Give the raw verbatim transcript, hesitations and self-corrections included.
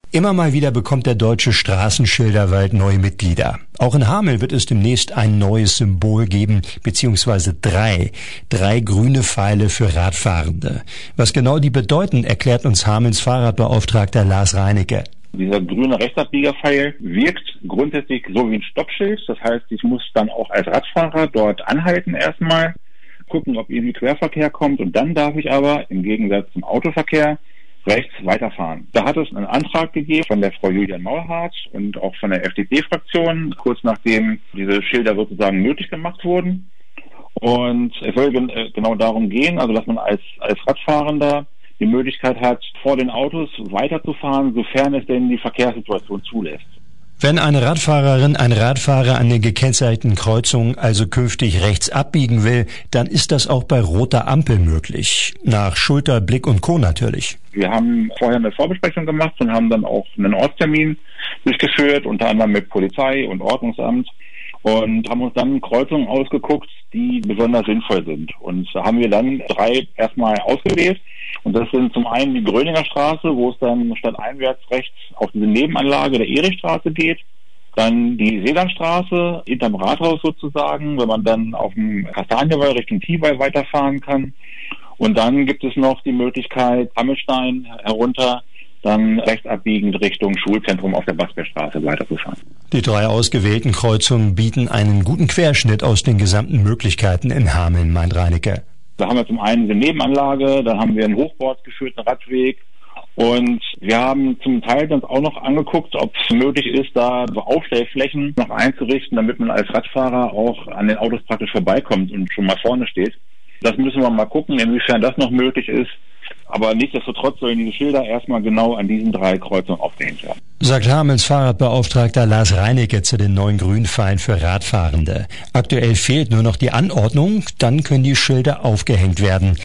Immer mal wieder bekommt der Deutsche Straßenschilderwald neue Mitglieder. Auch in Hameln wird es demnächst ein neues Symbol geben, beziehungsweise drei. Drei grüne Pfeile für Radfahrende. Was genau die bedeuten, erklärt uns Hamelns Fahrradbeauftragter Lars Reinecke. Dieser grüne Rechtsabbiegerpfeil wirkt grundsätzlich so wie ein Stoppschild. Das heißt, ich muss dann auch als Radfahrer dort anhalten erstmal, gucken, ob irgendwie Querverkehr kommt, und dann darf ich aber im Gegensatz zum Autoverkehr rechts weiterfahren. Da hat es einen Antrag gegeben von der Frau Julian Maulhardt und auch von der F D P-Fraktion, kurz nachdem diese Schilder sozusagen nötig gemacht wurden. Und es soll genau darum gehen, also dass man als, als Radfahrender die Möglichkeit hat, vor den Autos weiterzufahren, sofern es denn die Verkehrssituation zulässt. Wenn eine Radfahrerin, ein Radfahrer an den gekennzeichneten Kreuzungen also künftig rechts abbiegen will, dann ist das auch bei roter Ampel möglich. Nach Schulter, Blick und Co. natürlich. Wir haben vorher eine Vorbesprechung gemacht und haben dann auch einen Ortstermin durchgeführt, unter anderem mit Polizei und Ordnungsamt, und haben uns dann Kreuzungen ausgeguckt, die besonders sinnvoll sind. Und da haben wir dann drei erstmal ausgewählt. Und das sind zum einen die Gröninger Straße, wo es dann statt einwärts rechts auf diese Nebenanlage der Erichstraße geht. Dann die Seelandstraße hinterm Rathaus sozusagen, wenn man dann auf dem Kastanienwall Richtung Tiewall weiterfahren kann. Und dann gibt es noch die Möglichkeit, Hammelstein herunter, dann rechts abbiegend Richtung Schulzentrum auf der Basbergstraße weiterzufahren. Die drei ausgewählten Kreuzungen bieten einen guten Querschnitt aus den gesamten Möglichkeiten in Hameln, meint Reinecke. Da haben wir zum einen eine Nebenanlage, dann haben wir einen hochbordgeführten Radweg, und wir haben zum Teil uns auch noch angeguckt, ob es möglich ist, da so Aufstellflächen noch einzurichten, damit man als Radfahrer auch an den Autos praktisch vorbeikommt und schon mal vorne steht. Das müssen wir mal gucken, inwiefern das noch möglich ist. Aber nichtsdestotrotz sollen diese Schilder erstmal genau an diesen drei Kreuzungen aufgehängt werden. Sagt Hamelns Fahrradbeauftragter Lars Reinecke zu den neuen Grünpfeilen für Radfahrende. Aktuell fehlt nur noch die Anordnung, dann können die Schilder aufgehängt werden.